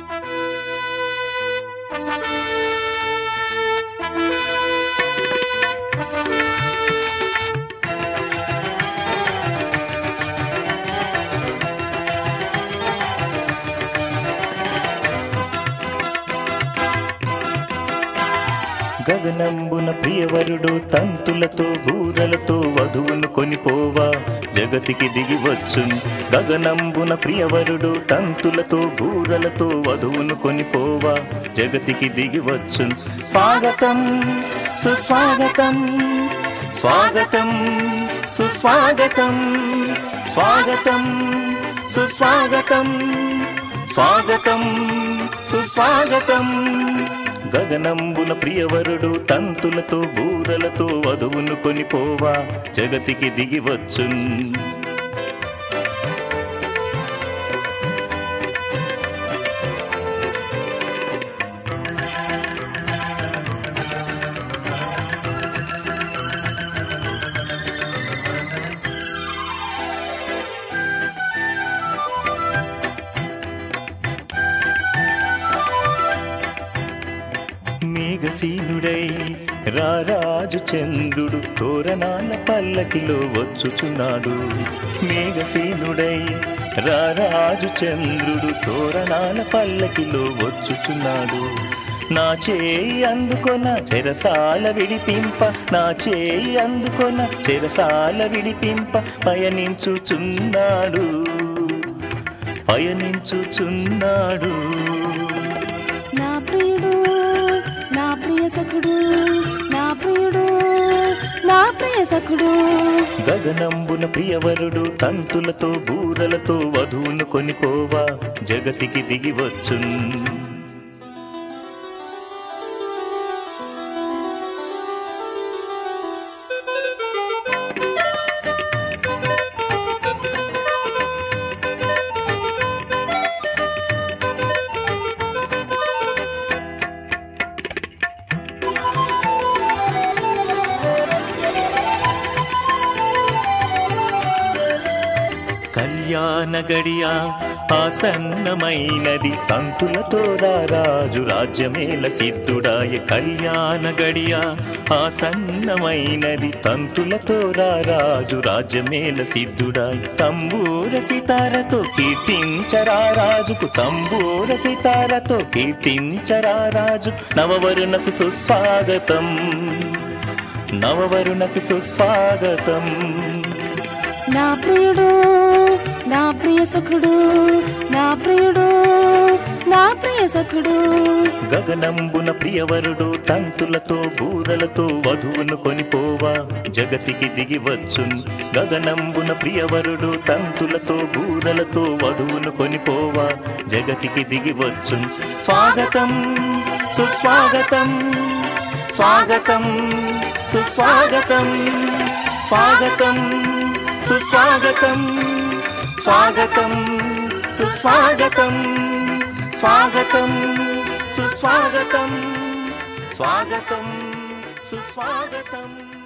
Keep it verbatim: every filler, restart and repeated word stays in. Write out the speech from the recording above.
గగనంబున ప్రియవరుడు తంతులతో బూరలతో వధువును కొనిపోవా జగతికి దిగి వచ్చున్. గగనంబున ప్రియవరుడు తంతులతో బూరలతో వధువును కొనిపోవా జగతికి దిగి వచ్చున్. స్వాగతం సుస్వాగతం స్వాగతం సుస్వాగతం స్వాగతం సుస్వాగతం స్వాగతం సుస్వాగతం. గగనంబున ప్రియవరుడు తంతులతో బూరలతో వధువును కొనిపోవా జగతికి దిగి వచ్చున్. మేఘసీనుడై రారాజు చంద్రుడు తోరణాల పల్లకిలో వచ్చుచున్నాడు. మేఘసీనుడై రారాజు చంద్రుడు తోరణాల పల్లకిలో వచ్చుచున్నాడు. నా చేయి అందుకొన చెరసాల విడిపింప, నా చేయి అందుకొన చెరసాల విడిపింప పయనించుచున్నాడు పయనించుచున్నాడు. నా ప్రియుడు నా ప్రియ సఖుడు నా ప్రియుడు నా ప్రియ సఖుడు. గగనంబున ప్రియవరుడు తంతులతో బూరలతో వధువును కొనిపోవా జగతికి దిగి వచ్చున్. కళ్యాణ గడియా ఆసన్నమైనది తంతులతో రారాజు రాజ్యమేల సిద్ధుడాయ. కళ్యాణ గడియా ఆసన్నమైనది తంతులతో రారాజు రాజ్యమేల సిద్ధుడాయ. తంబూర సితారతో కీర్తించరా రాజుకు, తంబూర సితారతో కీర్తించరా రాజు. నవవరుణకు సుస్వాగతం నవవరుణకు సుస్వాగతం. నా ప్రియుడు నా ప్రియ సఖుడు నా ప్రియుడు నా ప్రియ సఖుడు. గగనంబున ప్రియవరుడు తంతులతో బూరలతో వధువును కొనిపోవా జగతికి దిగి వచ్చున్. గగనంబున ప్రియవరుడు తంతులతో బూరలతో వధువును కొనిపోవా జగతికి దిగి వచ్చున్. స్వాగతం సుస్వాగతం స్వాగతం సుస్వాగతం స్వాగతం సుస్వాగతం స్వాగతం సుస్వాగతం స్వాగతం సుస్వాగతం స్వాగతం సుస్వాగతం.